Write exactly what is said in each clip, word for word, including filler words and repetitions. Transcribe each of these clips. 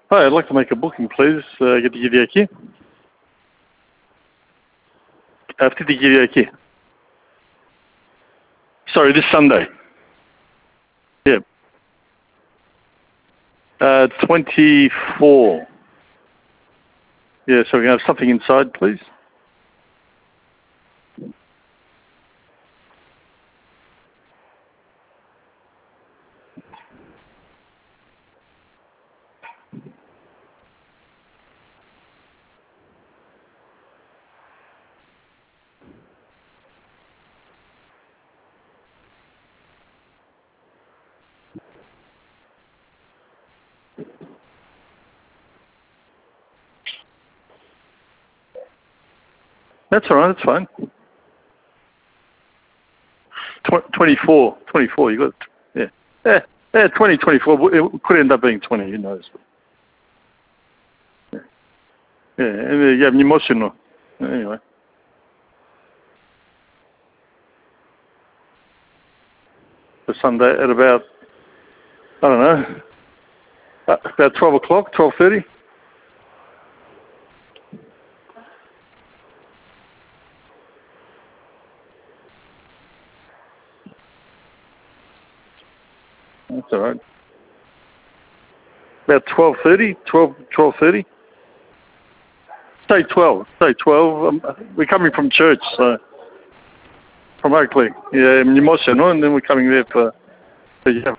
Hi, I'd like to make a booking, please. Uh, get the Gideaki. After the Gideaki. Sorry, this Sunday. Yeah. Uh, twenty-four. Yeah, so we can have something inside, please. That's all right, that's fine. Tw- twenty-four. twenty-four, you got it. Yeah. Yeah, yeah twenty, twenty-four. It could end up being twenty, who knows. Yeah, yeah, and uh, you have Mnemosyno. Anyway. For Sunday at about, I don't know, uh, about twelve o'clock, twelve thirty. That's all right. About twelve thirty, twelve, twelve thirty. Say twelve, say twelve. Um, we're coming from church, so from Oakley. Yeah, Mnemosyno, and then we're coming there for, for yeah.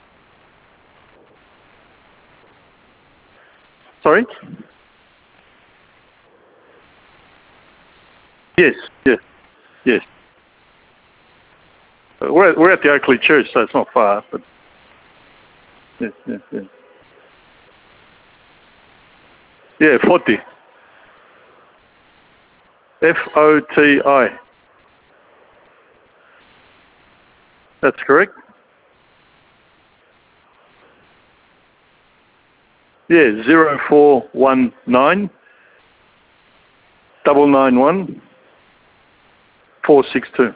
Sorry? Yes, yes, yes. Uh, We're at, we're at the Oakley Church, so it's not far, but yes, yes, yes. Yeah, forty. F O T I. That's correct? Yeah, zero four one nine double nine one four six two.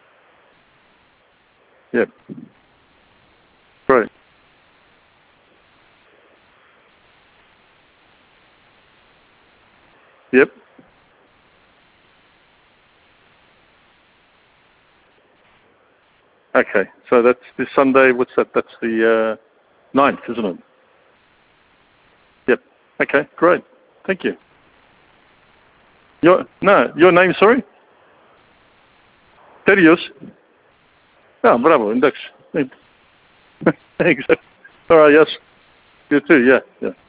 Yep. Great. Yep. Okay, so that's this Sunday. What's that? That's the uh, ninth, isn't it? Yep. Okay, great. Thank you. Your no, your name, sorry? Terios. Ah, bravo, index. Thanks. All right, yes. You too, yeah, yeah.